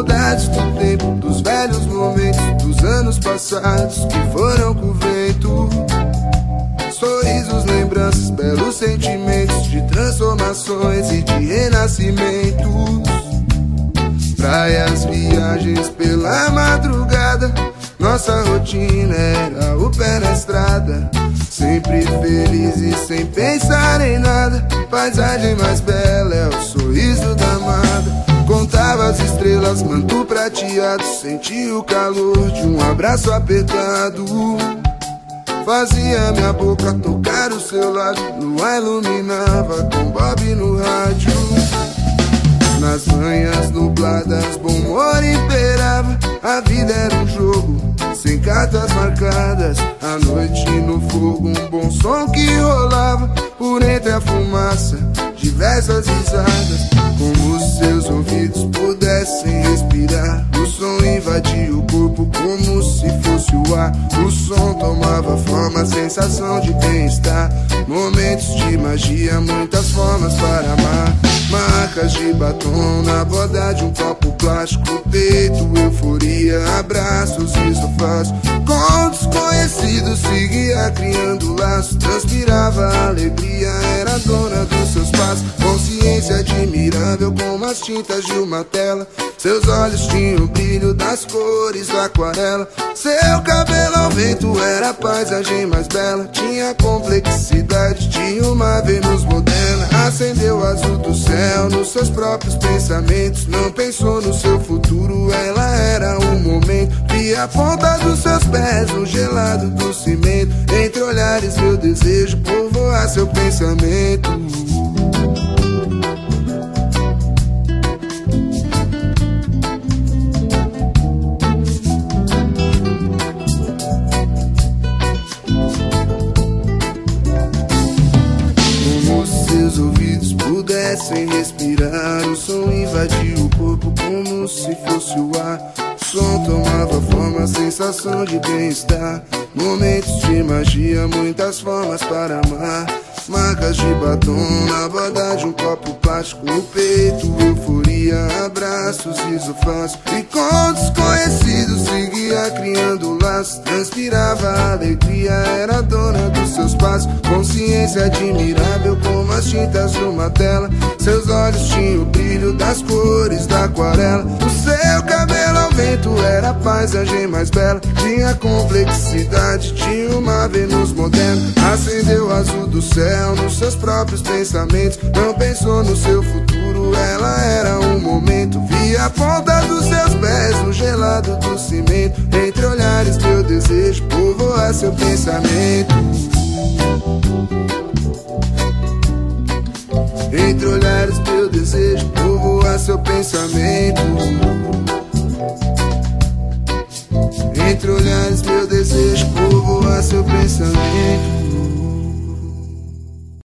saudades do tempo, dos velhos momentos, dos anos passados que foram com o vento. Sorrisos, lembranças, belos sentimentos de transformações e de renascimentos. Praias, viagens pela madrugada, nossa rotina era o pé na estrada. Sempre feliz e sem pensar em nada. Paisagem mais bela é o sorriso da amada. Contava as estrelas, manto prateado, sentia o calor de um abraço apertado. Fazia minha boca tocar o seu lábio, lua iluminava com Bob no rádio. Nas manhãs nubladas, bom humor imperava. A vida era um jogo, sem cartas marcadas. À noite no fogo, um bom som que rolava. Por entre a fumaça, diversas risadas. Como se seus ouvidos pudessem respirar. O som invadia o corpo como se fosse o ar. O som tomava forma, sensação de bem-estar. Momentos de magia, muitas formas para amar. Marcas de batom na borda de um copo plástico. Peito, euforia, abraços e sofás. Com desconhecidos seguia criando laços. Transpirava alegria, era dona dos seus passos. Consciência admirável como as tintas de uma tela. Seus olhos tinham o brilho das cores da aquarela. Seu cabelo ao vento era a paisagem mais bela. Tinha a complexidade de uma Vênus moderna. Acendeu o azul do céu nos seus próprios pensamentos. Não pensou no seu futuro, ela era um momento. Via a ponta dos seus pés no gelado do cimento. Entre olhares meu desejo povoar seu pensamento. Seus ouvidos pudessem respirar. O som invadia o corpo como se fosse o ar. O som tomava forma, sensação de bem-estar. Momentos de magia, muitas formas para amar. Marcas de batom na borda de um copo plástico. No peito, euforia, abraços e sofás. E com desconhecidos seguia criando laços. Transpirava alegria, era dona dos seus passos. Consciência admirável como as tintas de uma tela. Seus olhos tinham o brilho das cores da aquarela. O seu cabelo ao vento era a paisagem mais bela. Tinha a complexidade de uma Vênus moderna. Acendeu o azul do céu nos seus próprios pensamentos. Não pensou no seu futuro, ela era um momento. Via a ponta dos seus pés no gelado do cimento. Entre olhares meu desejo povoar seu pensamento. Entre olhares meu desejo povoar seu pensamento. Entre olhares meu desejo povoar seu pensamento.